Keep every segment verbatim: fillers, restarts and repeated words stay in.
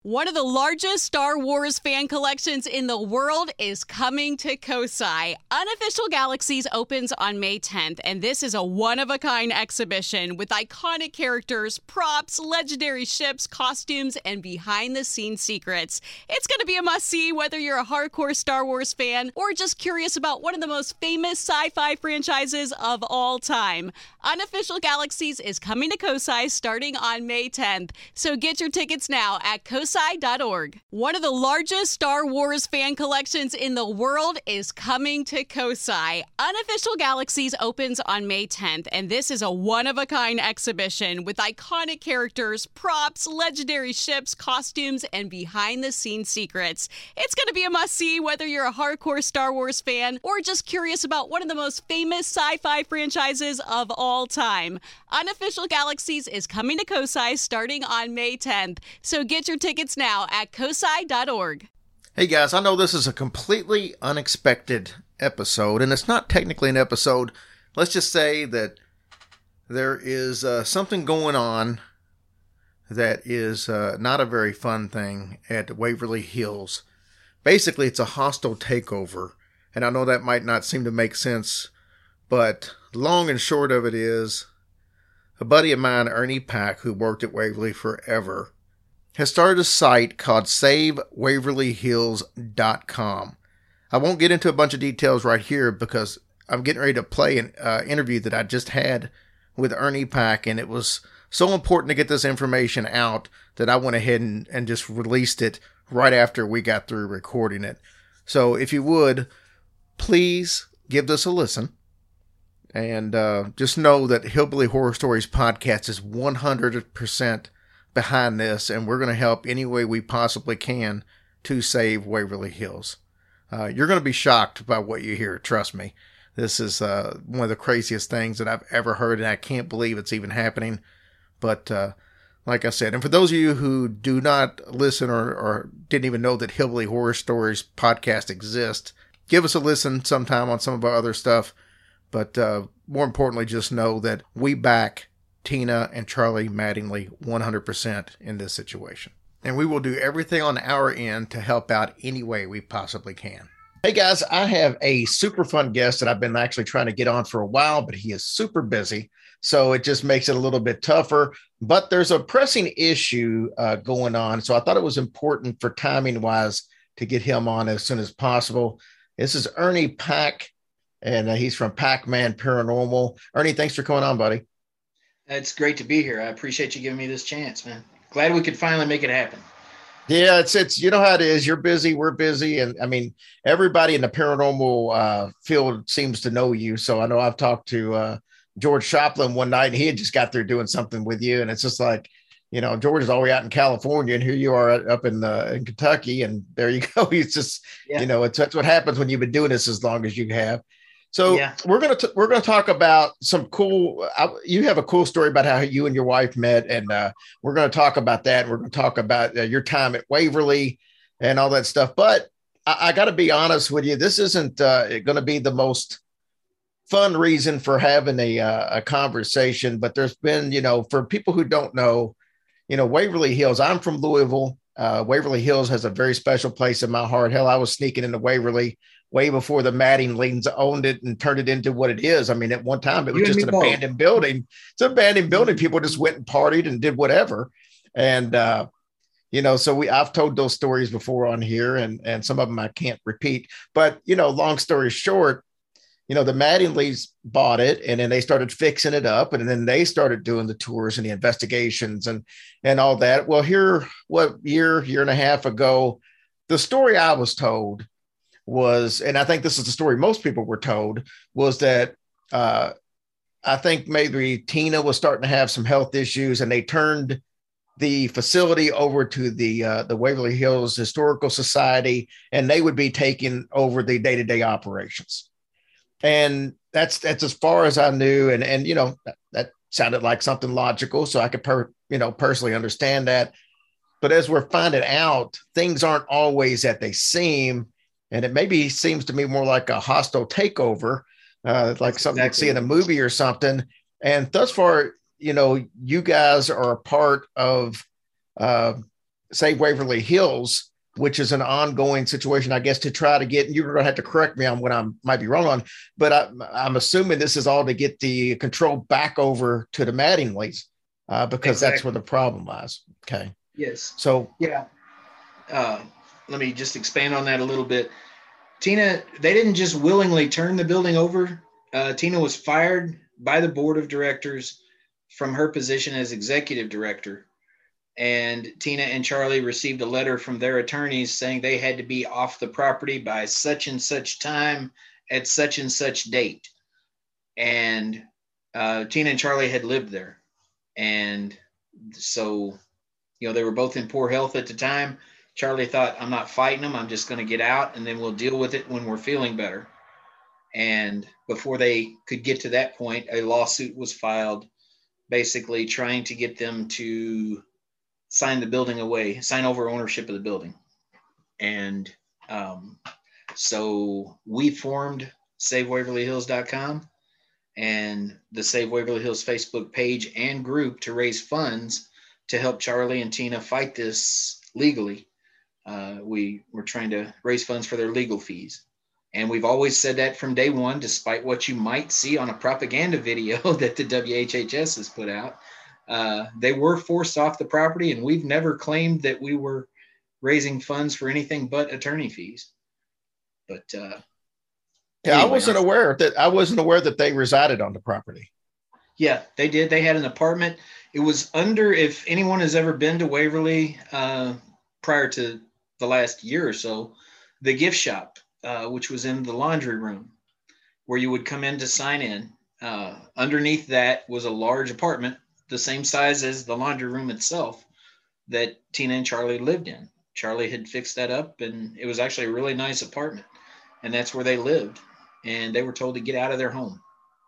One of the largest Star Wars fan collections in the world is coming to Kosai. Unofficial Galaxies opens on May tenth, and this is a one-of-a-kind exhibition with iconic characters, props, legendary ships, costumes, and behind-the-scenes secrets. It's going to be a must-see whether you're a hardcore Star Wars fan or just curious about one of the most famous sci-fi franchises of all time. Unofficial Galaxies is coming to Kosai starting on May tenth, so get your tickets now at kosai dot org. One of the largest Star Wars fan collections in the world is coming to Kosai. Unofficial Galaxies opens on May tenth, and this is a one-of-a-kind exhibition with iconic characters, props, legendary ships, costumes, and behind-the-scenes secrets. It's going to be a must-see whether you're a hardcore Star Wars fan or just curious about one of the most famous sci-fi franchises of all time. Unofficial Galaxies is coming to Kosai starting on May tenth, so get your tickets now at kosai dot org. Hey guys, I know this is a completely unexpected episode, and it's not technically an episode. Let's just say that there is uh, something going on that is uh, not a very fun thing at Waverly Hills. Basically, it's a hostile takeover, and I know that might not seem to make sense, but long and short of it is, a buddy of mine, Ernie Pack, who worked at Waverly forever, has started a site called save waverly hills dot com. I won't get into a bunch of details right here because I'm getting ready to play an uh, interview that I just had with Ernie Pack, and it was so important to get this information out that I went ahead and, and just released it right after we got through recording it. So if you would, please give this a listen. And uh, just know that Hillbilly Horror Stories podcast is one hundred percent behind this, and we're going to help any way we possibly can to save Waverly Hills. Uh, you're going to be shocked by what you hear. Trust me. This is uh, one of the craziest things that I've ever heard, and I can't believe it's even happening. But uh, like I said, and for those of you who do not listen or, or didn't even know that Hillbilly Horror Stories podcast exists, give us a listen sometime on some of our other stuff. But uh, more importantly, just know that we back Tina and Charlie Mattingly one hundred percent in this situation. And we will do everything on our end to help out any way we possibly can. Hey guys, I have a super fun guest that I've been actually trying to get on for a while, but he is super busy. So it just makes it a little bit tougher. But there's a pressing issue uh, going on. So I thought it was important for timing wise to get him on as soon as possible. This is Ernie Pack, and uh, he's from Pac-Man Paranormal. Ernie, thanks for coming on, buddy. It's great to be here. I appreciate you giving me this chance, man. Glad we could finally make it happen. Yeah, it's, it's, you know how it is. You're busy. We're busy. And I mean, everybody in the paranormal uh, field seems to know you. So I know I've talked to uh, George Shoplin one night, and he had just got there doing something with you. And it's just like, you know, George is all the way out in California, and here you are up in, uh, in Kentucky. And there you go. He's just, yeah. you know, it's, that's what happens when you've been doing this as long as you have. So yeah. we're going to, we're going to talk about some cool, uh, you have a cool story about how you and your wife met, and uh, we're going to talk about that. We're going to talk about uh, your time at Waverly and all that stuff. But I, I got to be honest with you. This isn't uh, going to be the most fun reason for having a, uh, a conversation, but there's been, you know, for people who don't know, you know, Waverly Hills, I'm from Louisville. Uh, Waverly Hills has a very special place in my heart. Hell, I was sneaking into Waverly way before the Mattinglys owned it and turned it into what it is. I mean, at one time, it was just an both. abandoned building. It's an abandoned building. People just went and partied and did whatever. And, uh, you know, so we, I've told those stories before on here, and, and some of them I can't repeat. But, you know, long story short, you know, the Mattinglys bought it, and then they started fixing it up, and then they started doing the tours and the investigations and, and all that. Well, here, what year, year and a half ago, the story I was told was, and I think this is the story most people were told, was that uh, I think maybe Tina was starting to have some health issues, and they turned the facility over to the uh, the Waverly Hills Historical Society, and they would be taking over the day-to-day operations. And that's that's as far as I knew, and and you know that, that sounded like something logical, so I could per, you know personally understand that. But as we're finding out, things aren't always that they seem. And it maybe seems to me more like a hostile takeover, uh, like That's something exactly. you'd see in a movie or something. And thus far, you know, you guys are a part of uh, Save Waverly Hills, which is an ongoing situation, I guess, to try to get, you're going to have to correct me on what I might be wrong on, but I, I'm assuming this is all to get the control back over to the Mattingly's, uh, because exactly. That's where the problem lies. Okay. Yes. So, yeah. Uh, let me just expand on that a little bit. Tina, they didn't just willingly turn the building over. Uh, Tina was fired by the board of directors from her position as executive director. And Tina and Charlie received a letter from their attorneys saying they had to be off the property by such and such time at such and such date. And uh, Tina and Charlie had lived there. And so, you know, they were both in poor health at the time. Charlie thought, I'm not fighting them. I'm just going to get out and then we'll deal with it when we're feeling better. And before they could get to that point, a lawsuit was filed basically trying to get them to sign the building away, sign over ownership of the building. And um, so we formed Save Waverly Hills dot com and the Save Waverly Hills Facebook page and group to raise funds to help Charlie and Tina fight this legally. Uh, we were trying to raise funds for their legal fees. And we've always said that from day one, despite what you might see on a propaganda video that the W H H S has put out. Uh, they were forced off the property, and we've never claimed that we were raising funds for anything but attorney fees. But uh, yeah, anyway, I wasn't I, aware that I wasn't aware that they resided on the property. Yeah, they did. They had an apartment. It was under, if anyone has ever been to Waverly uh, prior to the last year or so, the gift shop, uh, which was in the laundry room where you would come in to sign in. Uh, underneath that was a large apartment, the same size as the laundry room itself, that Tina and Charlie lived in. Charlie had fixed that up, and it was actually a really nice apartment. And that's where they lived. And they were told to get out of their home.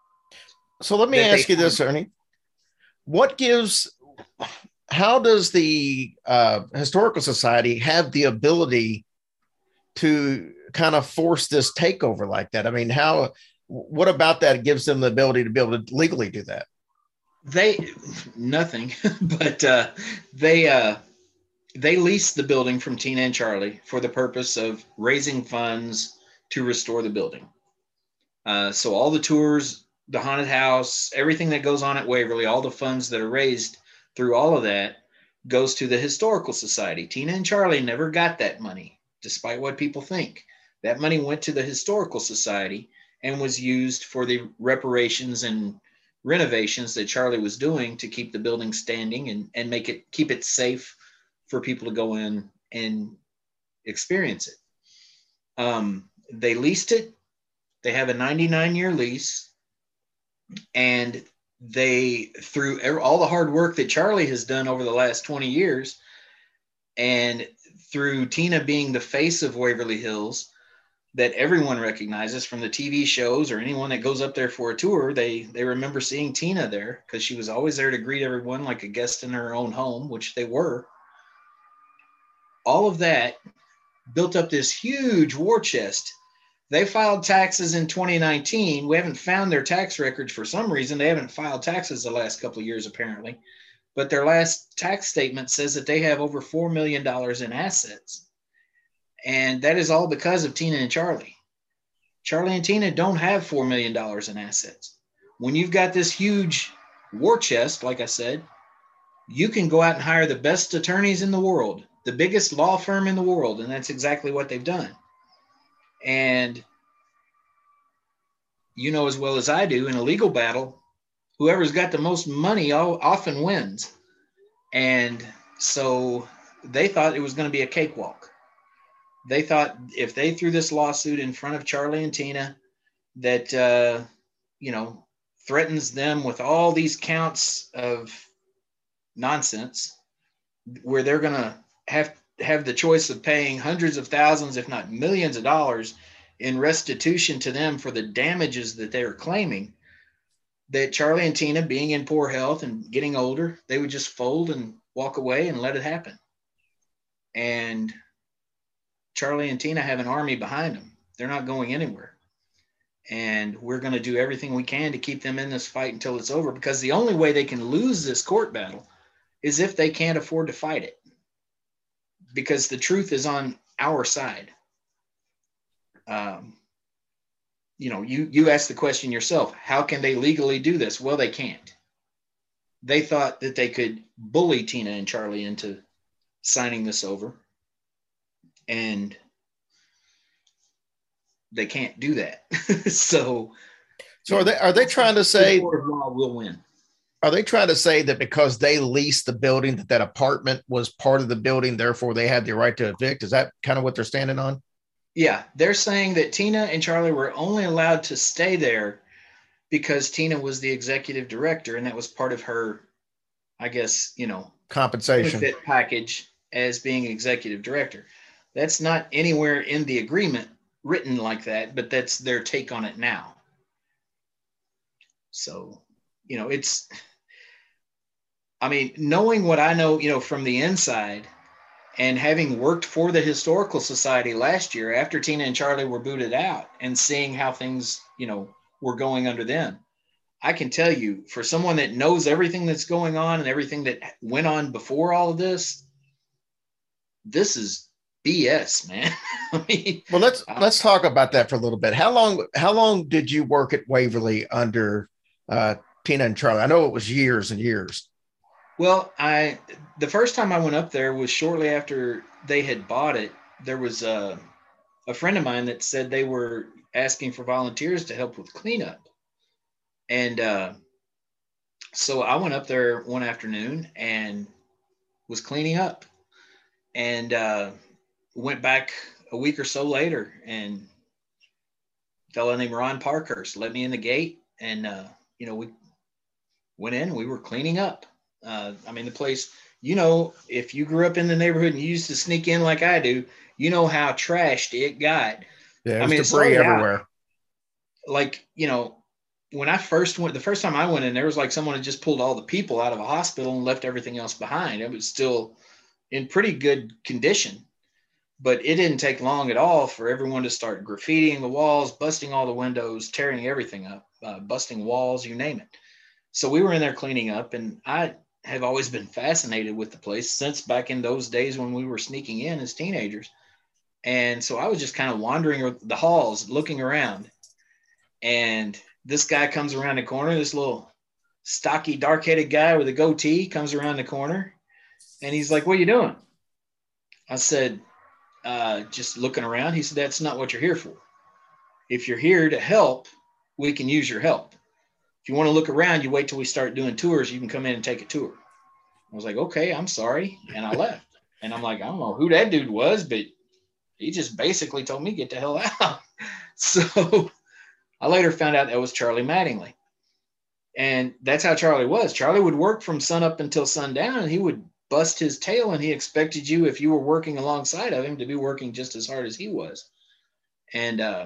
So let me that ask you this, Ernie. What gives, how does the uh, Historical Society have the ability to kind of force this takeover like that? I mean, how, what about that gives them the ability to be able to legally do that? They, nothing, but uh, they, uh, they leased the building from Tina and Charlie for the purpose of raising funds to restore the building. Uh, so all the tours, the haunted house, everything that goes on at Waverly, all the funds that are raised through all of that goes to the Historical Society. Tina and Charlie never got that money, despite what people think. That money went to the Historical Society and was used for the reparations and renovations that Charlie was doing to keep the building standing and, and make it, keep it safe for people to go in and experience it. Um, they leased it. They have a ninety-nine year lease, and they, through all the hard work that Charlie has done over the last twenty years, and through Tina being the face of Waverly Hills, that everyone recognizes from the T V shows or anyone that goes up there for a tour, they they remember seeing Tina there because she was always there to greet everyone like a guest in her own home, which they were. All of that built up this huge war chest. They filed taxes in twenty nineteen. We haven't found their tax records for some reason. They haven't filed taxes the last couple of years, apparently. But their last tax statement says that they have over four million dollars in assets. And that is all because of Tina and Charlie. Charlie and Tina don't have four million dollars in assets. When you've got this huge war chest, like I said, you can go out and hire the best attorneys in the world, the biggest law firm in the world, and that's exactly what they've done. And you know as well as I do, in a legal battle, whoever's got the most money often wins. And so they thought it was going to be a cakewalk. They thought if they threw this lawsuit in front of Charlie and Tina that, uh, you know, threatens them with all these counts of nonsense, where they're going to have have the choice of paying hundreds of thousands, if not millions of dollars in restitution to them for the damages that they are claiming, that Charlie and Tina, being in poor health and getting older, they would just fold and walk away and let it happen. And Charlie and Tina have an army behind them. They're not going anywhere. And we're going to do everything we can to keep them in this fight until it's over, because the only way they can lose this court battle is if they can't afford to fight it. because the truth is on our side. Um, you know, you, you asked the question yourself, how can they legally do this? Well, they can't. They thought that they could bully Tina and Charlie into signing this over, and they can't do that. so, so are they, are they trying to say, the court of law will win? Are they trying to say that because they leased the building, that that apartment was part of the building, therefore they had the right to evict? Is that kind of what they're standing on? Yeah, they're saying that Tina and Charlie were only allowed to stay there because Tina was the executive director, and that was part of her, I guess, you know, compensation benefit package as being executive director. That's not anywhere in the agreement written like that, but that's their take on it now. So, you know, it's, I mean, knowing what I know, you know, from the inside, and having worked for the Historical Society last year after Tina and Charlie were booted out, and seeing how things, you know, were going under them, I can tell you, for someone that knows everything that's going on and everything that went on before all of this, this is B S, man. I mean, well, let's uh, let's talk about that for a little bit. How long how long did you work at Waverly under uh, Tina and Charlie? I know it was years and years. Well, I the first time I went up there was shortly after they had bought it. There was a, a friend of mine that said they were asking for volunteers to help with cleanup. And uh, so I went up there one afternoon and was cleaning up, and uh, went back a week or so later, and a fellow named Ron Parkhurst let me in the gate, and, uh, you know, we went in and we were cleaning up. Uh, I mean, the place, you know, if you grew up in the neighborhood and you used to sneak in like I do, you know how trashed it got. Yeah, I mean, debris everywhere. Out, like, you know, when I first went, the first time I went in, there was like someone had just pulled all the people out of a hospital and left everything else behind. It was still in pretty good condition, but it didn't take long at all for everyone to start graffitiing the walls, busting all the windows, tearing everything up, uh, busting walls, you name it. So we were in there cleaning up, and I have always been fascinated with the place since back in those days when we were sneaking in as teenagers. And so I was just kind of wandering the halls, looking around, and this guy comes around the corner, this little stocky, dark-headed guy with a goatee comes around the corner, and he's like, "What are you doing?" I said, uh, just looking around. He said, "That's not what you're here for. If you're here to help, we can use your help. If you want to look around, you wait till we start doing tours. You can come in and take a tour." I was like, "Okay, I'm sorry." And I left. And I'm like, I don't know who that dude was, but he just basically told me, "Get the hell out." So I later found out that was Charlie Mattingly. And that's how Charlie was. Charlie would work from sun up until sundown, and he would bust his tail, and he expected you, if you were working alongside of him, to be working just as hard as he was. And uh,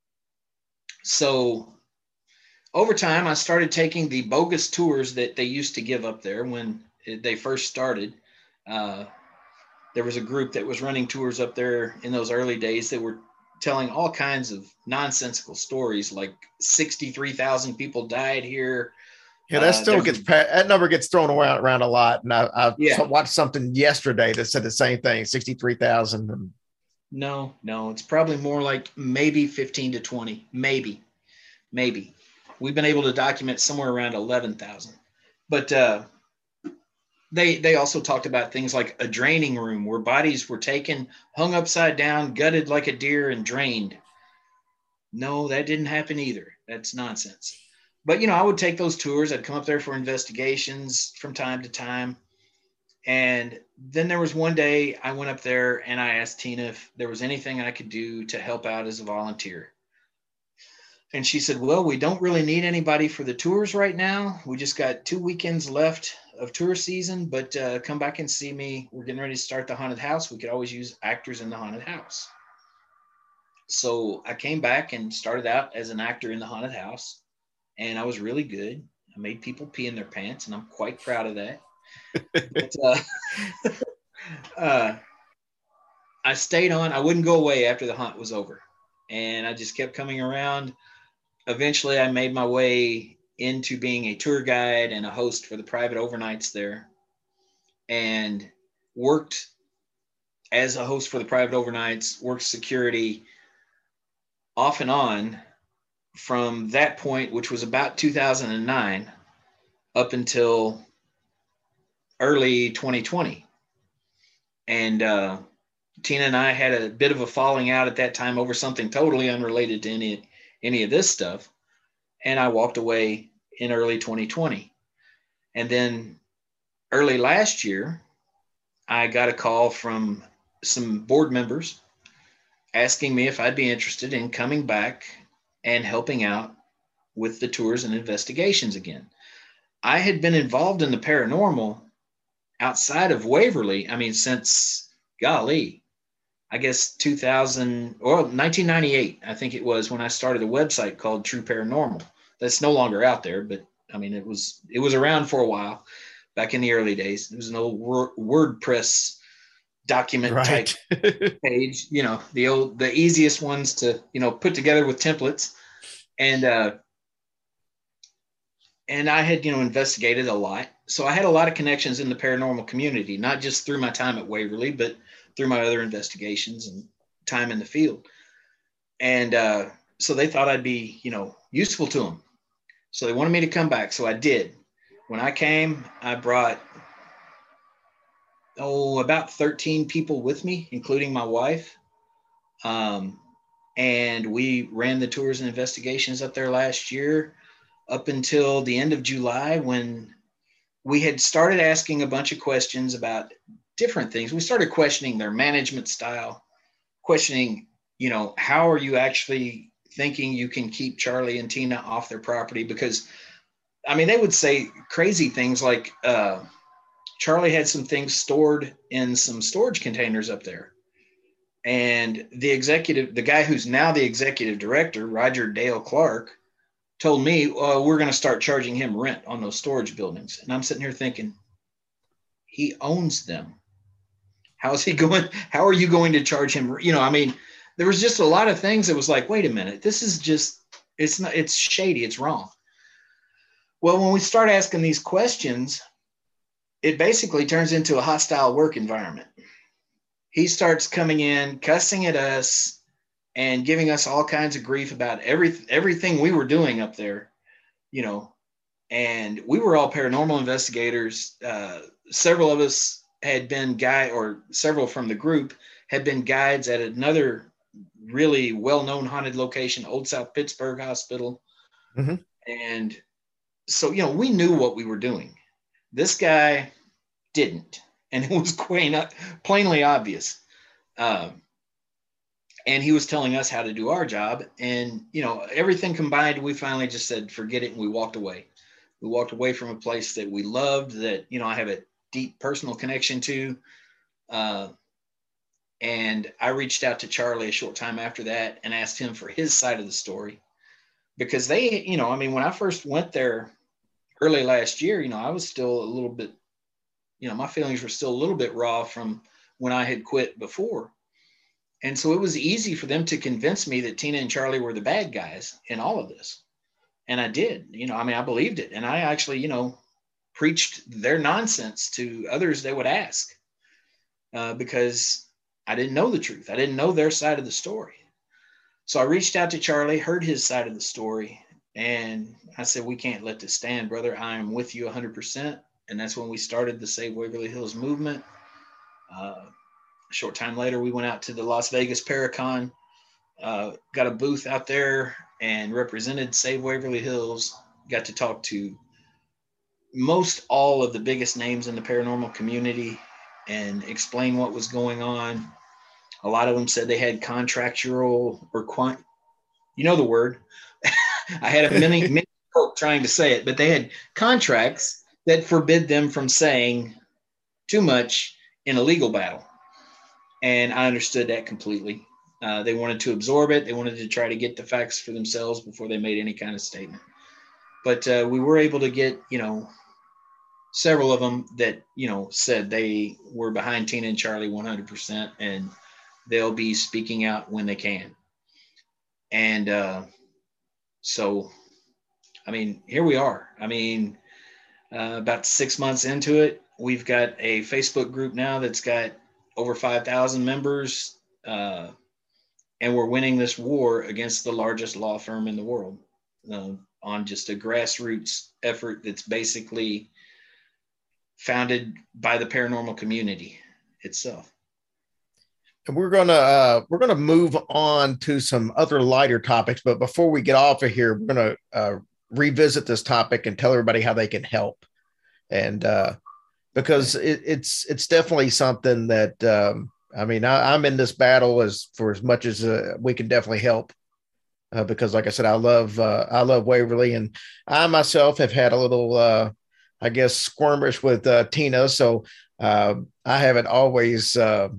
so over time, I started taking the bogus tours that they used to give up there when they first started. Uh, there was a group that was running tours up there in those early days that were telling all kinds of nonsensical stories, like sixty-three thousand people died here. Yeah, that still uh, gets, that number gets thrown around, around a lot. And I, I yeah. watched something yesterday that said the same thing, sixty-three thousand. No, no, it's probably more like maybe fifteen to twenty, maybe, maybe. We've been able to document somewhere around eleven thousand. But uh, they they also talked about things like a draining room where bodies were taken, hung upside down, gutted like a deer, and drained. No, that didn't happen either. That's nonsense. But, you know, I would take those tours. I'd come up there for investigations from time to time. And then there was one day I went up there and I asked Tina if there was anything I could do to help out as a volunteer. And she said, "Well, we don't really need anybody for the tours right now. We just got two weekends left of tour season, but uh, come back and see me. We're getting ready to start the haunted house. We could always use actors in the haunted house." So I came back and started out as an actor in the haunted house, and I was really good. I made people pee in their pants, and I'm quite proud of that. But, uh, uh, I stayed on. I wouldn't go away after the hunt was over, and I just kept coming around. Eventually, I made my way into being a tour guide and a host for the private overnights there, and worked as a host for the private overnights, worked security off and on from that point, which was about two thousand nine, up until early twenty twenty. And uh, Tina and I had a bit of a falling out at that time over something totally unrelated to any any of this stuff. And I walked away in early twenty twenty. And then early last year, I got a call from some board members asking me if I'd be interested in coming back and helping out with the tours and investigations again. I had been involved in the paranormal outside of Waverly. I mean, since, golly, I guess two thousand or nineteen ninety-eight, I think it was, when I started a website called True Paranormal. That's no longer out there, but I mean, it was, it was around for a while back in the early days. It was an old WordPress document right. type page, you know, the old, the easiest ones to, you know, put together with templates. And, uh, and I had, you know, investigated a lot. So I had a lot of connections in the paranormal community, not just through my time at Waverly, but through my other investigations and time in the field. And, uh, so they thought I'd be, you know, useful to them. So they wanted me to come back. So I did. When I came, I brought, oh, about thirteen people with me, including my wife. Um, and we ran the tours and investigations up there last year up until the end of July, when we had started asking a bunch of questions about different things. We started questioning their management style, questioning, you know, how are you actually thinking you can keep Charlie and Tina off their property? Because, I mean, they would say crazy things like, uh, Charlie had some things stored in some storage containers up there. And the executive, the guy who's now the executive director, Roger Dale Clark, told me, uh, we're going to start charging him rent on those storage buildings. And I'm sitting here thinking, he owns them. How is he going? How are you going to charge him? You know, I mean, there was just a lot of things that was like, wait a minute, this is just, it's not, it's shady. It's wrong. Well, when we start asking these questions, it basically turns into a hostile work environment. He starts coming in, cussing at us and giving us all kinds of grief about every, everything we were doing up there, you know, and we were all paranormal investigators. Uh, several of us had been guy or several from the group had been guides at another really well-known haunted location, Old South Pittsburgh Hospital. Mm-hmm. And so, you know, we knew what we were doing. This guy didn't, and it was quite, plainly obvious. Um, and he was telling us how to do our job. And, you know, everything combined, we finally just said, forget it. And we walked away. We walked away from a place that we loved, that, you know, I have a deep personal connection to. Uh, and I reached out to Charlie a short time after that and asked him for his side of the story, because they, you know, I mean, when I first went there early last year, you know, I was still a little bit, you know, my feelings were still a little bit raw from when I had quit before. And so it was easy for them to convince me that Tina and Charlie were the bad guys in all of this. And I did, you know, I mean, I believed it. And I actually, you know, preached their nonsense to others they would ask, uh, because I didn't know the truth. I didn't know their side of the story. So I reached out to Charlie, heard his side of the story. And I said, we can't let this stand, brother. I am with you one hundred percent. And that's when we started the Save Waverly Hills movement. Uh, a short time later, we went out to the Las Vegas Paracon, uh, got a booth out there and represented Save Waverly Hills, got to talk to most all of the biggest names in the paranormal community and explain what was going on. A lot of them said they had contractual or quant, you know the word. I had a mini, mini trying to say it, but they had contracts that forbid them from saying too much in a legal battle. And I understood that completely. Uh, they wanted to absorb it. They wanted to try to get the facts for themselves before they made any kind of statement. But uh, we were able to get, you know, several of them that, you know, said they were behind Tina and Charlie one hundred percent, and they'll be speaking out when they can. And uh, so, I mean, here we are. I mean, uh, about six months into it, we've got a Facebook group now that's got over five thousand members, uh, and we're winning this war against the largest law firm in the world uh, on just a grassroots effort that's basically founded by the paranormal community itself. And we're gonna uh, we're gonna move on to some other lighter topics, but before we get off of here, we're gonna uh, revisit this topic and tell everybody how they can help, and uh, because it, it's it's definitely something that um, I mean I, I'm in this battle as for as much as uh, we can definitely help, uh, because like I said, I love uh, I love Waverly, and I myself have had a little uh, I guess skirmish with uh, Tina, so uh, I haven't always. Uh,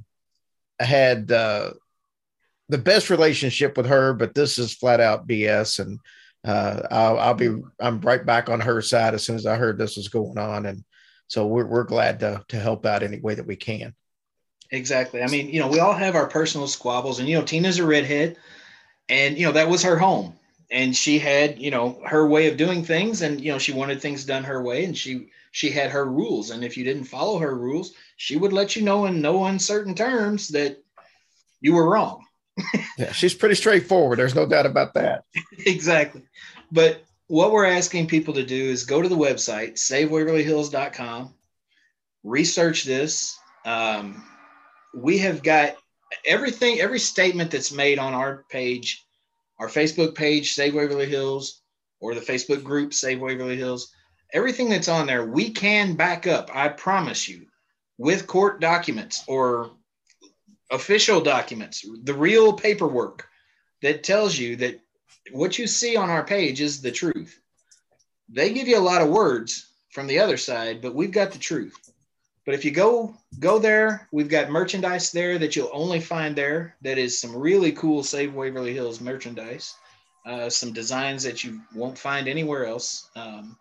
had uh, the best relationship with her, but this is flat out B S. And uh, I'll, I'll be, I'm right back on her side as soon as I heard this was going on. And so we're, we're glad to, to help out any way that we can. Exactly. I mean, you know, we all have our personal squabbles, and, you know, Tina's a redhead, and, you know, that was her home, and she had, you know, her way of doing things, and, you know, she wanted things done her way, and she, she had her rules. And if you didn't follow her rules, she would let you know in no uncertain terms that you were wrong. Yeah, she's pretty straightforward. There's no doubt about that. Exactly. But what we're asking people to do is go to the website, save waverly hills dot com, research this. Um, we have got everything, every statement that's made on our page, our Facebook page, Save Waverly Hills, or the Facebook group, Save Waverly Hills. Everything that's on there, we can back up, I promise you, with court documents or official documents, the real paperwork that tells you that what you see on our page is the truth. They give you a lot of words from the other side, but we've got the truth. But if you go go there, we've got merchandise there that you'll only find there. That is some really cool Save Waverly Hills merchandise, uh, some designs that you won't find anywhere else. Um,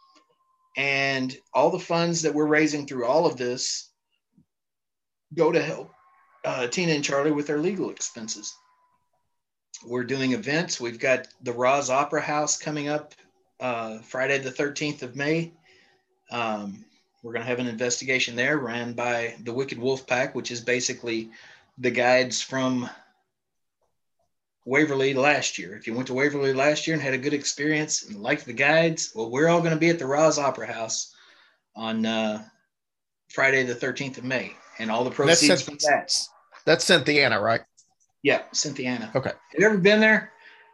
And all the funds that we're raising through all of this go to help uh, Tina and Charlie with their legal expenses. We're doing events. We've got the Roz Opera House coming up uh, Friday, the thirteenth of May. Um, we're going to have an investigation there ran by the Wicked Wolf Pack, which is basically the guides from Waverly last year. If you went to Waverly last year and had a good experience and liked the guides, well, we're all going to be at the Roz Opera House on uh, Friday, the thirteenth of May, and all the proceeds That's from that. That's Cynthiana, right? Yeah, Cynthiana. Okay. Have you ever been there?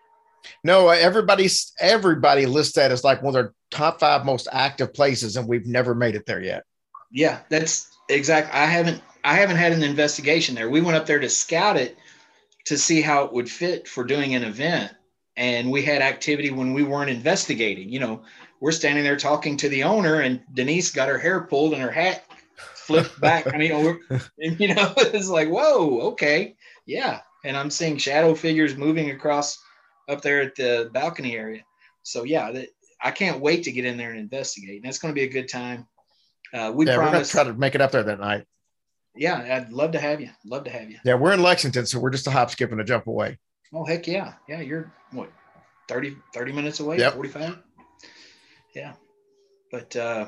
No, everybody's everybody lists that as like one of their top five most active places, and we've never made it there yet. Yeah, that's exact. I haven't. I haven't had an investigation there. We went up there to scout it, to see how it would fit for doing an event. And we had activity when we weren't investigating. You know, we're standing there talking to the owner, and Denise got her hair pulled and her hat flipped back. I mean, we're, you know, it's like, whoa, okay. Yeah. And I'm seeing shadow figures moving across up there at the balcony area. So yeah, that, I can't wait to get in there and investigate. And that's going to be a good time. Uh, we yeah, promise. We're going to try to make it up there that night. Yeah, I'd love to have you. Love to have you. Yeah, we're in Lexington, so we're just a hop, skip, and a jump away. Oh, heck yeah. Yeah, you're, what, thirty, thirty minutes away? Yep. forty-five? Yeah. But uh,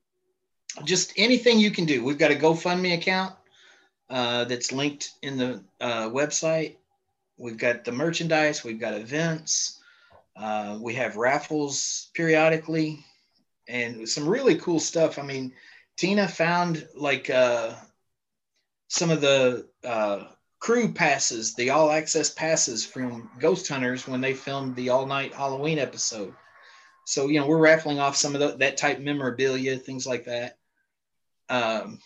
just anything you can do. We've got a GoFundMe account uh, that's linked in the uh, website. We've got the merchandise. We've got events. Uh, we have raffles periodically and some really cool stuff. I mean, Tina found like uh, some of the uh, crew passes, the all access passes from Ghost Hunters when they filmed the all night Halloween episode. So, you know, we're raffling off some of the, that type memorabilia, things like that. Um,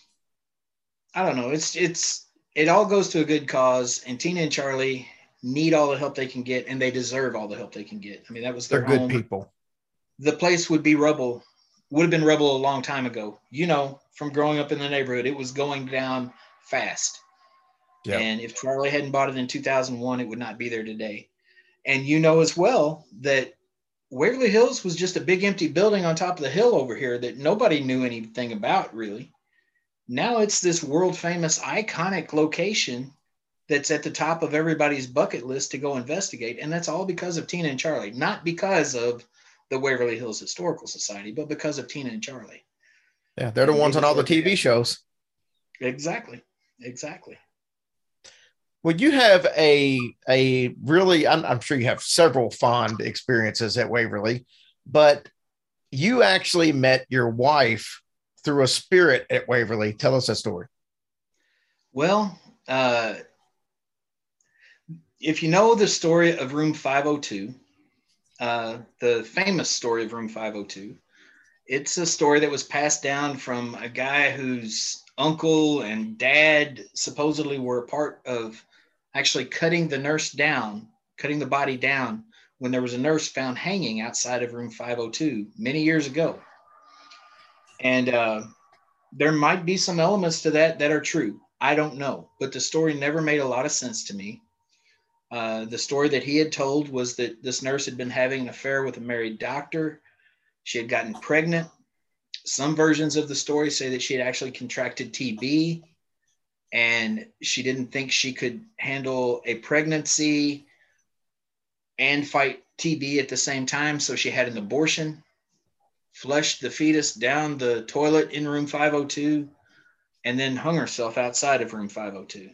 I don't know. It's, it's, it all goes to a good cause, and Tina and Charlie need all the help they can get, and they deserve all the help they can get. I mean, that was their They're good home. people. The place would be rubble, would have been rubble a long time ago. You know, from growing up in the neighborhood, it was going down fast. Yep. And if Charlie hadn't bought it in two thousand one, it would not be there today. And you know as well that Waverly Hills was just a big empty building on top of the hill over here that nobody knew anything about, really. Now it's this world famous iconic location that's at the top of everybody's bucket list to go investigate. And that's all because of Tina and Charlie, not because of the Waverly Hills Historical Society, but because of Tina and Charlie. Yeah, they're the and ones they on all the deserve T V it. shows. Exactly. exactly. Well, you have a a really, I'm, I'm sure you have several fond experiences at Waverly, but you actually met your wife through a spirit at Waverly. Tell us a story. Well, uh, if you know the story of room five oh two, uh, the famous story of room five oh two, it's a story that was passed down from a guy whose uncle and dad supposedly were a part of actually cutting the nurse down, cutting the body down when there was a nurse found hanging outside of room five oh two many years ago. And uh, there might be some elements to that that are true. I don't know, but the story never made a lot of sense to me. Uh, the story that he had told was that this nurse had been having an affair with a married doctor. She had gotten pregnant. Some versions of the story say that she had actually contracted T B and she didn't think she could handle a pregnancy and fight T B at the same time. So she had an abortion, flushed the fetus down the toilet in room five oh two, and then hung herself outside of room five oh two.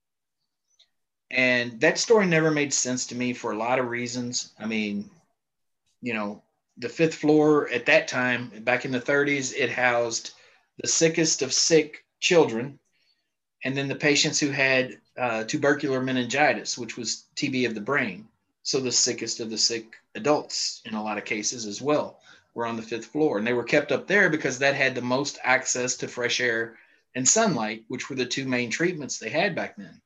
And that story never made sense to me for a lot of reasons. I mean, you know, the fifth floor at that time, back in the thirties, it housed the sickest of sick children, and then the patients who had uh, tubercular meningitis, which was T B of the brain. So the sickest of the sick adults, in a lot of cases as well, were on the fifth floor. And they were kept up there because that had the most access to fresh air and sunlight, which were the two main treatments they had back then.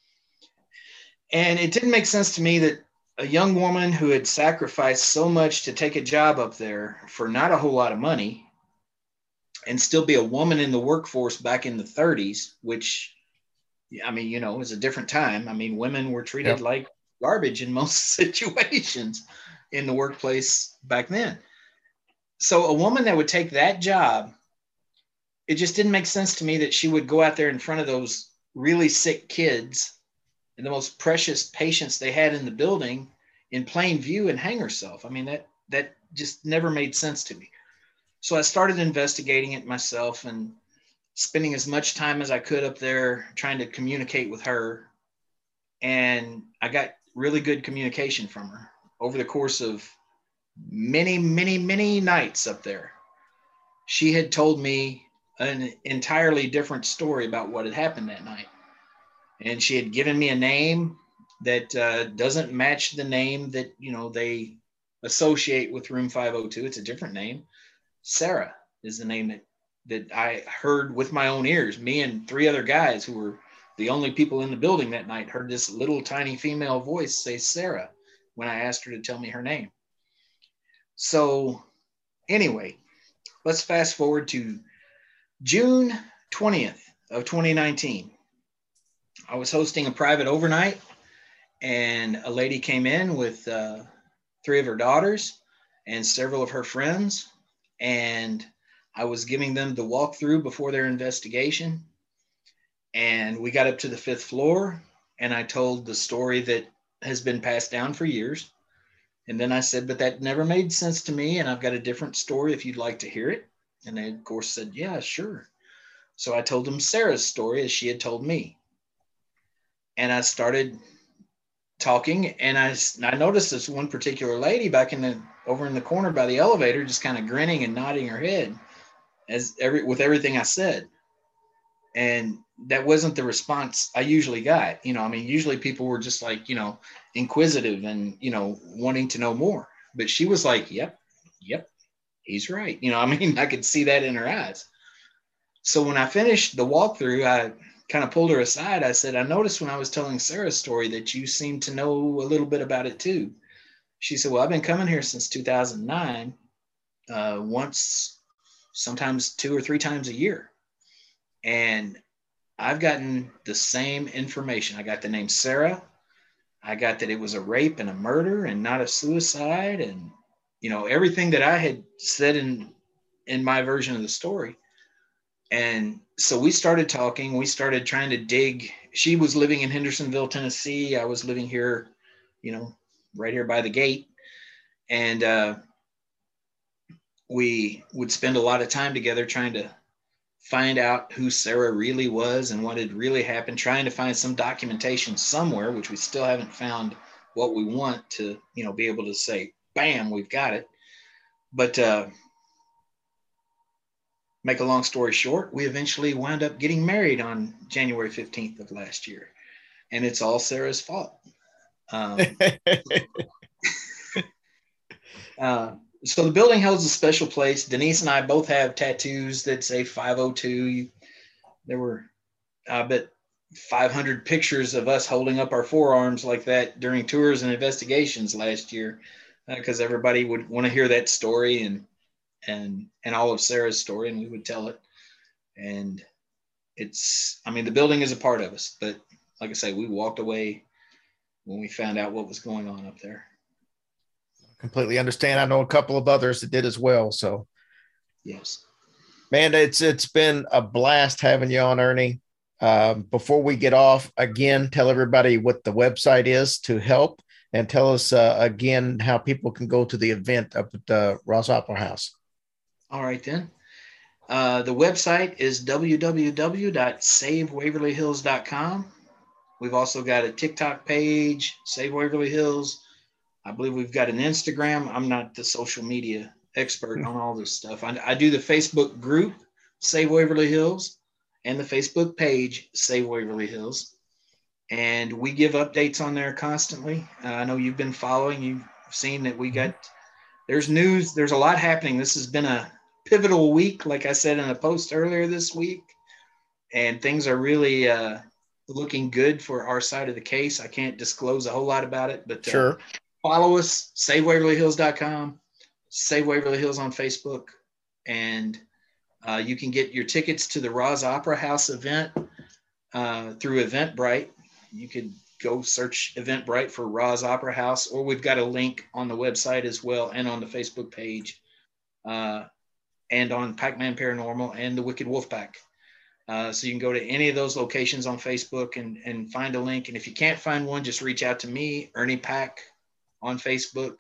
And it didn't make sense to me that a young woman who had sacrificed so much to take a job up there for not a whole lot of money and still be a woman in the workforce back in the thirties, which, I mean, you know, it was a different time. I mean, women were treated Yep. like garbage in most situations in the workplace back then. So a woman that would take that job, it just didn't make sense to me that she would go out there in front of those really sick kids and the most precious patients they had in the building in plain view and hang herself. I mean, that that just never made sense to me. So I started investigating it myself and spending as much time as I could up there trying to communicate with her. And I got really good communication from her over the course of many, many, many nights up there. She had told me an entirely different story about what had happened that night. And she had given me a name that uh, doesn't match the name that, you know, they associate with room five oh two. It's a different name. Sarah is the name that, that I heard with my own ears. Me and three other guys who were the only people in the building that night heard this little tiny female voice say Sarah when I asked her to tell me her name. So anyway, let's fast forward to June twentieth of twenty nineteen. I was hosting a private overnight, and a lady came in with uh, three of her daughters and several of her friends, and I was giving them the walkthrough before their investigation. And we got up to the fifth floor, and I told the story that has been passed down for years. And then I said, but that never made sense to me, and I've got a different story if you'd like to hear it. And they, of course, said, yeah, sure. So I told them Sarah's story as she had told me. And I started talking, and I, I noticed this one particular lady back in the over in the corner by the elevator, just kind of grinning and nodding her head as every with everything I said. And that wasn't the response I usually got. You know, I mean, usually people were just like, you know, inquisitive and, you know, wanting to know more. But she was like, yep, yep, he's right. You know, I mean, I could see that in her eyes. So when I finished the walkthrough, I kind of pulled her aside. I said, I noticed when I was telling Sarah's story that you seem to know a little bit about it too. She said, well, I've been coming here since two thousand nine, uh, once, sometimes two or three times a year. And I've gotten the same information. I got the name Sarah. I got that it was a rape and a murder and not a suicide. And, you know, everything that I had said in, in my version of the story. And so we started talking. We started trying to dig. She was living in Hendersonville, Tennessee. I was living here, you know, right here by the gate. And uh, we would spend a lot of time together trying to find out who Sarah really was and what had really happened, trying to find some documentation somewhere, which we still haven't found what we want to, you know, be able to say, bam, we've got it. But uh, make a long story short, we eventually wound up getting married on January fifteenth of last year. And it's all Sarah's fault. Um, uh, so the building holds a special place. Denise and I both have tattoos that say five oh two. There were, I bet, five hundred pictures of us holding up our forearms like that during tours and investigations last year, because uh, everybody would want to hear that story and and and all of Sarah's story, and we would tell it. And it's, I mean, the building is a part of us, but like I say, we walked away when we found out what was going on up there. Completely understand. I know a couple of others that did as well. So, yes, man, it's it's been a blast having you on, Ernie. Um, before we get off, again, tell everybody what the website is to help, and tell us uh, again how people can go to the event up at the Ross Opera House. All right, then. Uh, the website is w w w dot save waverly hills dot com. We've also got a TikTok page, Save Waverly Hills. I believe we've got an Instagram. I'm not the social media expert on all this stuff. I, I do the Facebook group, Save Waverly Hills, and the Facebook page, Save Waverly Hills. And we give updates on there constantly. Uh, I know you've been following. You've seen that we got, there's news. There's a lot happening. This has been a pivotal week, like I said in a post earlier this week. And things are really uh, looking good for our side of the case. I can't disclose a whole lot about it, but uh, sure. Follow us, save waverly hills dot com, Save Waverly Hills on Facebook, and uh, you can get your tickets to the Ross Opera House event uh, through Eventbrite. You could go search Eventbrite for Ross Opera House, or we've got a link on the website as well and on the Facebook page uh, and on Pac-Man Paranormal and the Wicked Wolfpack. Uh, so you can go to any of those locations on Facebook and, and find a link. And if you can't find one, just reach out to me, Ernie Pack, on Facebook.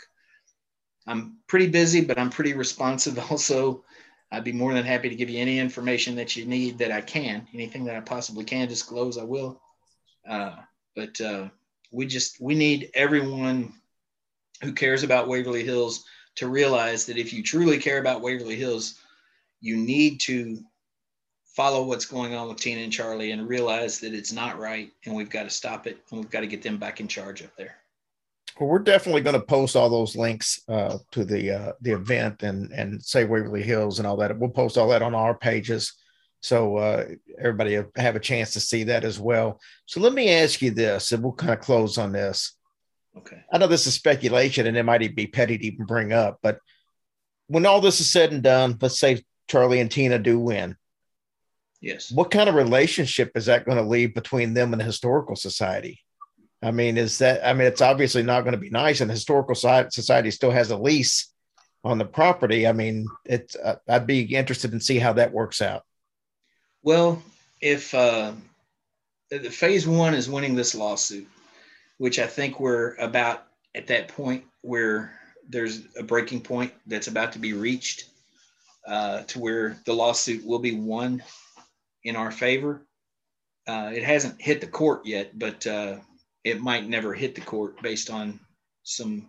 I'm pretty busy, but I'm pretty responsive also. I'd be more than happy to give you any information that you need that I can. Anything that I possibly can disclose, I will. Uh, but uh, we just, we need everyone who cares about Waverly Hills to realize that if you truly care about Waverly Hills, you need to follow what's going on with Tina and Charlie and realize that it's not right, and we've got to stop it, and we've got to get them back in charge up there. Well, we're definitely going to post all those links uh, to the uh, the event and and Save Waverly Hills and all that. We'll post all that on our pages, so uh, everybody will have a chance to see that as well. So let me ask you this, and we'll kind of close on this. Okay. I know this is speculation, and it might even be petty to even bring up, but when all this is said and done, let's say Charlie and Tina do win. Yes. What kind of relationship is that going to leave between them and the Historical Society? I mean, is that, I mean, it's obviously not going to be nice, and the Historical Society still has a lease on the property. I mean, it's, uh, I'd be interested in see how that works out. Well, if uh, the phase one is winning this lawsuit, which I think we're about at that point where there's a breaking point that's about to be reached uh, to where the lawsuit will be won in our favor. Uh, it hasn't hit the court yet, but uh, it might never hit the court based on some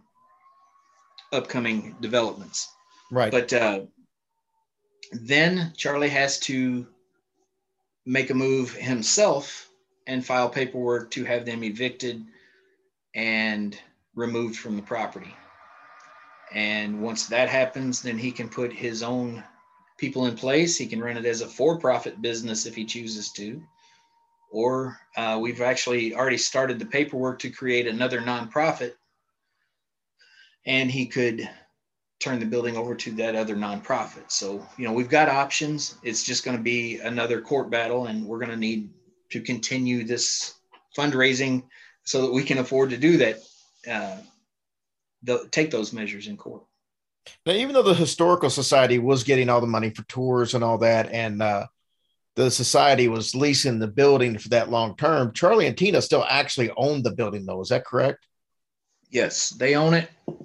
upcoming developments. Right. But uh, then Charlie has to make a move himself and file paperwork to have them evicted and removed from the property. And once that happens, then he can put his own people in place. He can run it as a for-profit business if he chooses to. Or uh, we've actually already started the paperwork to create another nonprofit, and he could turn the building over to that other nonprofit. So, you know, we've got options. It's just going to be another court battle, and we're going to need to continue this fundraising so that we can afford to do that, uh, the, take those measures in court. Now, even though the Historical Society was getting all the money for tours and all that, and uh, the society was leasing the building for that long term, Charlie and Tina still actually own the building, though. Is that correct? Yes, they own it.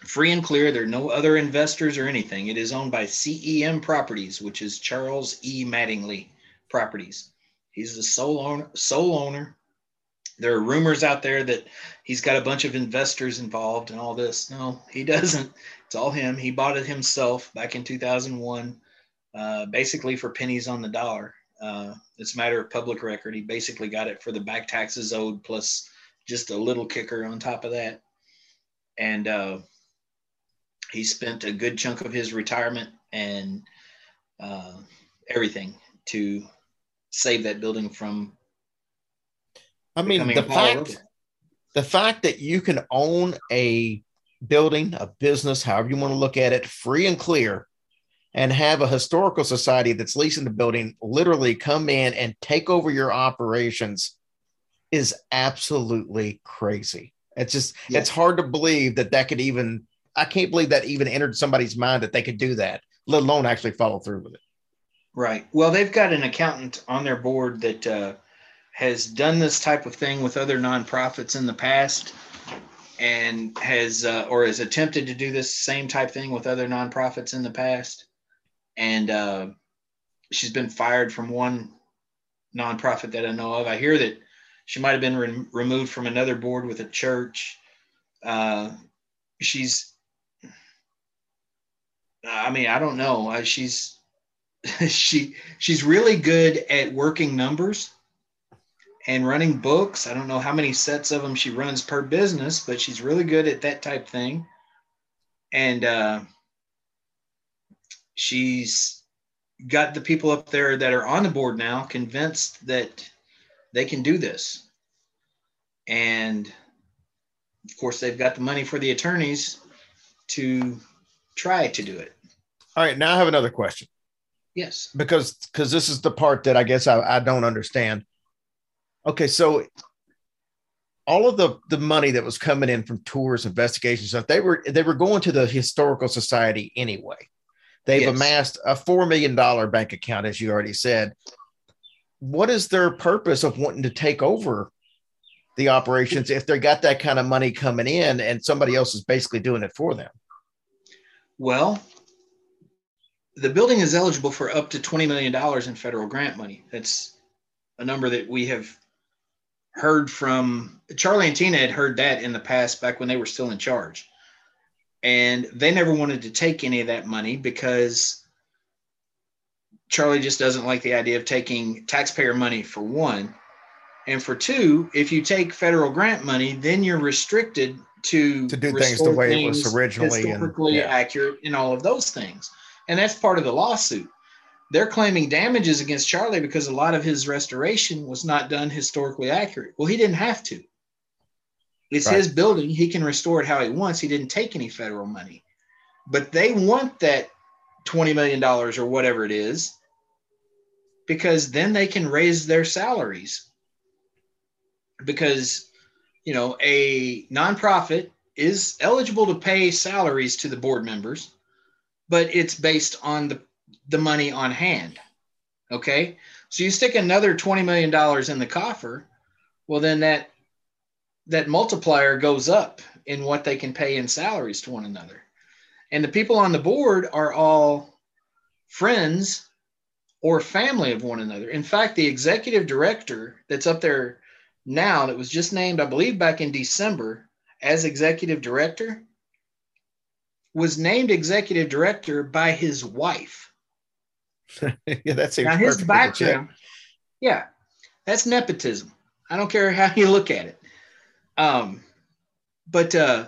free and clear. There are no other investors or anything. It is owned by C E M Properties, which is Charles E. Mattingly Properties. He's the sole owner. Sole owner. There are rumors out there that he's got a bunch of investors involved and all this. No, he doesn't. It's all him. He bought it himself back in two thousand one, uh, basically for pennies on the dollar. Uh, it's a matter of public record. He basically got it for the back taxes owed plus just a little kicker on top of that. And uh, he spent a good chunk of his retirement and uh, everything to save that building from I mean, the fact, the fact that you can own a building, a business, however you want to look at it, free and clear, and have a historical society that's leasing the building literally come in and take over your operations is absolutely crazy. It's just, yeah. It's hard to believe that that could even, I can't believe that even entered somebody's mind that they could do that, let alone actually follow through with it. Right. Well, they've got an accountant on their board that, uh, has done this type of thing with other nonprofits in the past and has uh, or has attempted to do this same type thing with other nonprofits in the past. And uh, she's been fired from one nonprofit that I know of. I hear that she might have been re- removed from another board with a church. Uh, she's, I mean, I don't know. Uh, she's, she, she's really good at working numbers and running books. I don't know how many sets of them she runs per business, but she's really good at that type thing. And uh, she's got the people up there that are on the board now convinced that they can do this. And of course, they've got the money for the attorneys to try to do it. All right. Now I have another question. Yes. Because, because this is the part that I guess I, I don't understand. Okay, so all of the, the money that was coming in from tours, investigations, stuff, they were they were going to the Historical Society anyway. They've yes. amassed a four million dollars bank account, as you already said. What is their purpose of wanting to take over the operations if they got that kind of money coming in and somebody else is basically doing it for them? Well, the building is eligible for up to twenty million dollars in federal grant money. That's a number that we have heard from. Charlie and Tina had heard that in the past back when they were still in charge. And they never wanted to take any of that money because Charlie just doesn't like the idea of taking taxpayer money, for one. And for two, if you take federal grant money, then you're restricted to, to do things the way things it was originally historically and, yeah. accurate and all of those things. And that's part of the lawsuit. They're claiming damages against Charlie because a lot of his restoration was not done historically accurate. Well, he didn't have to. It's right. His building. He can restore it how he wants. He didn't take any federal money. But they want that twenty million dollars or whatever it is because then they can raise their salaries. Because, you know, a nonprofit is eligible to pay salaries to the board members, but it's based on the the money on hand. Okay. So you stick another twenty million dollars in the coffer. Well, then that, that multiplier goes up in what they can pay in salaries to one another. And the people on the board are all friends or family of one another. In fact, the executive director that's up there now that was just named, I believe back in December as executive director, was named executive director by his wife. Yeah, that seems now his background. Yeah, that's nepotism. I don't care how you look at it. Um, but uh,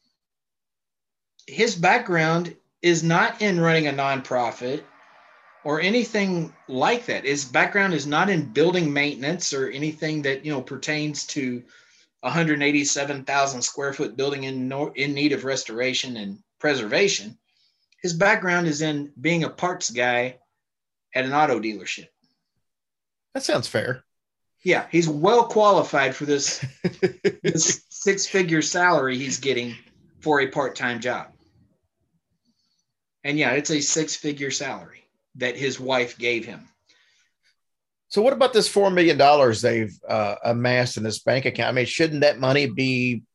his background is not in running a nonprofit or anything like that. His background is not in building maintenance or anything that, you know, pertains to a one hundred eighty-seven thousand square foot building in no, in need of restoration and preservation. His background is in being a parts guy at an auto dealership. That sounds fair. Yeah, he's well qualified for this, this six-figure salary he's getting for a part-time job. And yeah, it's a six-figure salary that his wife gave him. So what about this four million dollars they've uh, amassed in this bank account? I mean, shouldn't that money be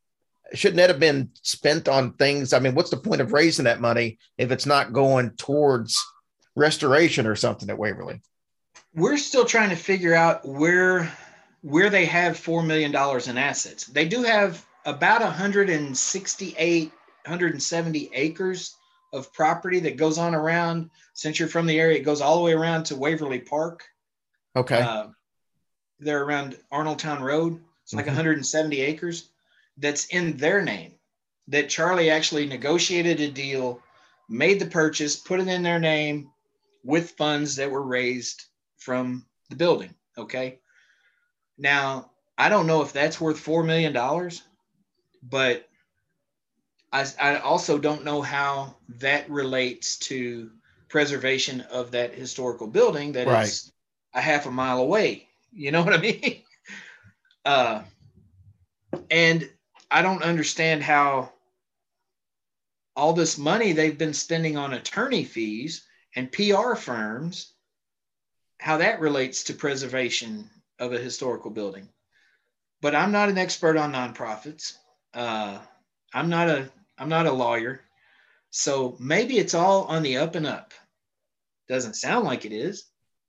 shouldn't that have been spent on things? I mean, what's the point of raising that money if it's not going towards restoration or something at Waverly? We're still trying to figure out where where they have four million dollars in assets. They do have about one hundred sixty-eight, one hundred seventy acres of property that goes on around. Since you're from the area, it goes all the way around to Waverly Park. Okay. Uh, they're around Arnoldtown Road. It's like mm-hmm. one hundred seventy acres that's in their name, that Charlie actually negotiated a deal, made the purchase, put it in their name with funds that were raised from the building. Okay. Now, I don't know if that's worth four million dollars, but I, I also don't know how that relates to preservation of that historical building that right. is a half a mile away. You know what I mean? uh, and I don't understand how all this money they've been spending on attorney fees and P R firms, how that relates to preservation of a historical building. But I'm not an expert on nonprofits. Uh, I'm not a I'm not a lawyer. So maybe it's all on the up and up. Doesn't sound like it is.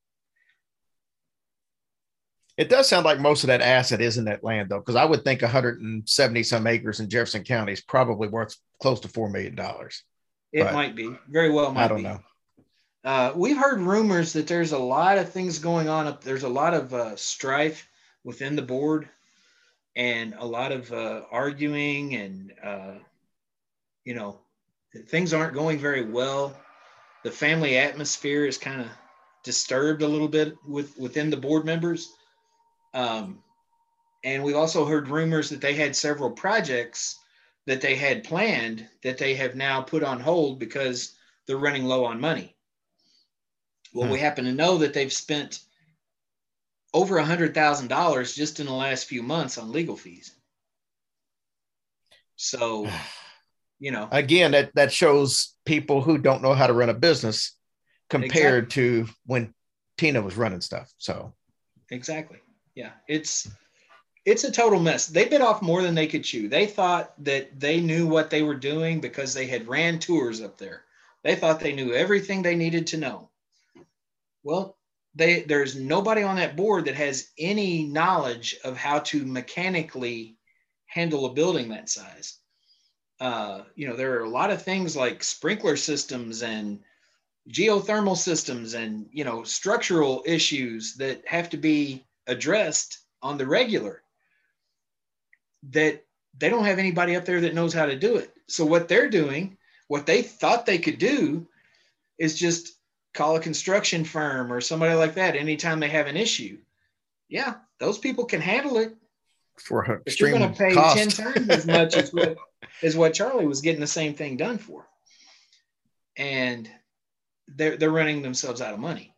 It does sound like most of that asset is in that land, though, because I would think one hundred seventy some acres in Jefferson County is probably worth close to four million dollars. It but might be. Very well might be. I don't be. know. Uh, we've heard rumors that there's a lot of things going on up. There's a lot of uh, strife within the board and a lot of uh, arguing and, uh, you know, things aren't going very well. The family atmosphere is kind of disturbed a little bit with within the board members. Um, and we've also heard rumors that they had several projects that they had planned that they have now put on hold because they're running low on money. Well, hmm. we happen to know that they've spent over one hundred thousand dollars just in the last few months on legal fees. So, you know. Again, that, that shows people who don't know how to run a business compared exactly. to when Tina was running stuff. So. Exactly. Yeah, it's it's a total mess. They bit off more than they could chew. They thought that they knew what they were doing because they had ran tours up there. They thought they knew everything they needed to know. Well, they there's nobody on that board that has any knowledge of how to mechanically handle a building that size. Uh, you know, there are a lot of things like sprinkler systems and geothermal systems and, you know, structural issues that have to be addressed on the regular that they don't have anybody up there that knows how to do it. So what they're doing, what they thought they could do is just call a construction firm or somebody like that anytime they have an issue. Yeah, those people can handle it. For but you're going to pay cost. ten times as much as what, as what Charlie was getting the same thing done for. And they're, they're running themselves out of money.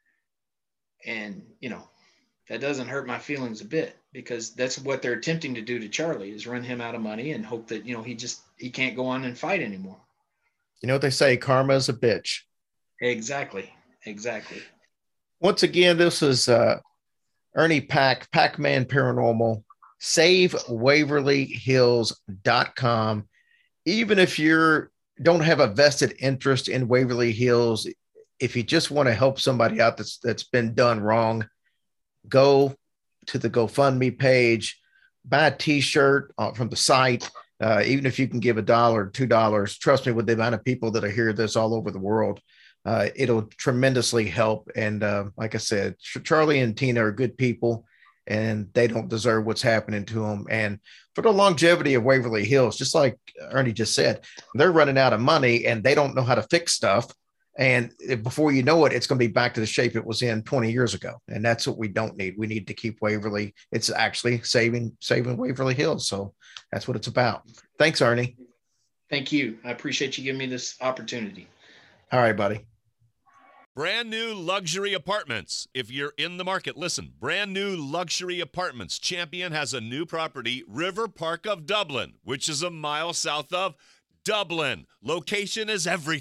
And, you know, that doesn't hurt my feelings a bit because that's what they're attempting to do to Charlie is run him out of money and hope that, you know, he just, he can't go on and fight anymore. You know what they say, karma is a bitch. Exactly. Exactly. Once again, this is uh, Ernie Pack, Pac-Man Paranormal, save waverly hills dot com. Even if you're don't have a vested interest in Waverly Hills, if you just want to help somebody out that's that's been done wrong, go to the GoFundMe page, buy a t-shirt uh, from the site. Uh, even if you can give a dollar, two dollars, trust me, with the amount of people that are hear this all over the world, uh, it'll tremendously help. And uh, like I said, Charlie and Tina are good people and they don't deserve what's happening to them. And for the longevity of Waverly Hills, just like Ernie just said, they're running out of money and they don't know how to fix stuff. And before you know it, it's going to be back to the shape it was in twenty years ago. And that's what we don't need. We need to keep Waverly. It's actually saving, saving Waverly Hills. So that's what it's about. Thanks, Ernie. Thank you. I appreciate you giving me this opportunity. All right, buddy. Brand new luxury apartments. If you're in the market, listen, brand new luxury apartments. Champion has a new property, River Park of Dublin, which is a mile south of Dublin. Location is everything.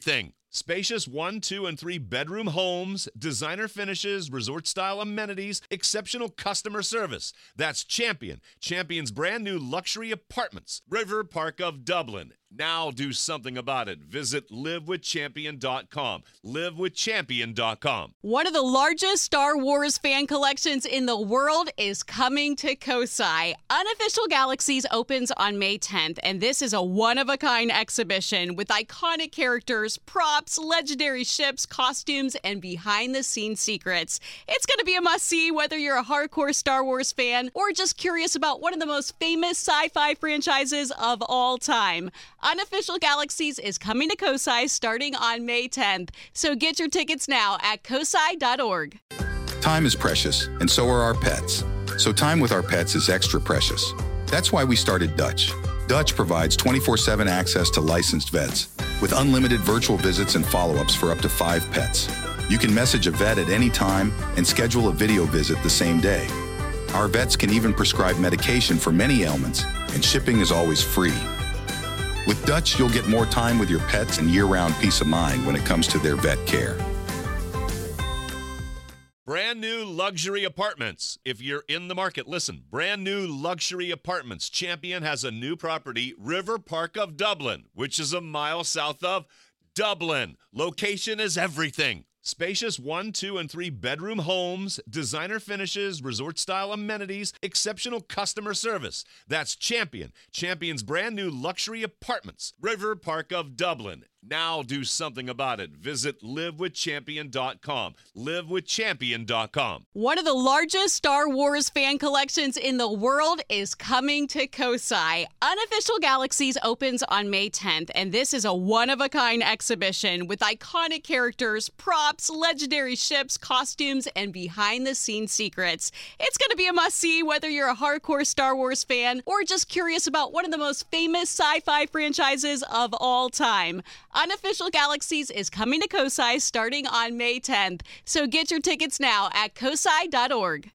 Spacious one, two, and three bedroom homes, designer finishes, resort-style amenities, exceptional customer service. That's Champion. Champion's brand new luxury apartments. River Park of Dublin. Now do something about it. Visit live with champion dot com. live with champion dot com. One of the largest Star Wars fan collections in the world is coming to Kosai. Unofficial Galaxies opens on May tenth, and this is a one-of-a-kind exhibition with iconic characters, props, legendary ships, costumes, and behind-the-scenes secrets. It's going to be a must-see whether you're a hardcore Star Wars fan or just curious about one of the most famous sci-fi franchises of all time. Unofficial Galaxies is coming to Kosai starting on May tenth, so get your tickets now at kosai dot org. Time is precious, and so are our pets. So time with our pets is extra precious. That's why we started Dutch. Dutch provides twenty-four seven access to licensed vets, with unlimited virtual visits and follow-ups for up to five pets. You can message a vet at any time and schedule a video visit the same day. Our vets can even prescribe medication for many ailments, and shipping is always free. With Dutch, you'll get more time with your pets and year-round peace of mind when it comes to their vet care. Brand new luxury apartments. If you're in the market, listen. Brand new luxury apartments. Champion has a new property, River Park of Dublin, which is a mile south of Dublin. Location is everything. Spacious one, two, and three bedroom homes, designer finishes, resort-style amenities, exceptional customer service. That's Champion. Champion's brand new luxury apartments. River Park of Dublin. Now do something about it. Visit live with champion dot com. live with champion dot com. One of the largest Star Wars fan collections in the world is coming to Kosai. Unofficial Galaxies opens on May tenth, and this is a one-of-a-kind exhibition with iconic characters, props, legendary ships, costumes, and behind-the-scenes secrets. It's going to be a must-see whether you're a hardcore Star Wars fan or just curious about one of the most famous sci-fi franchises of all time. Unofficial Galaxies is coming to Kosai starting on May tenth, so get your tickets now at kosai dot org.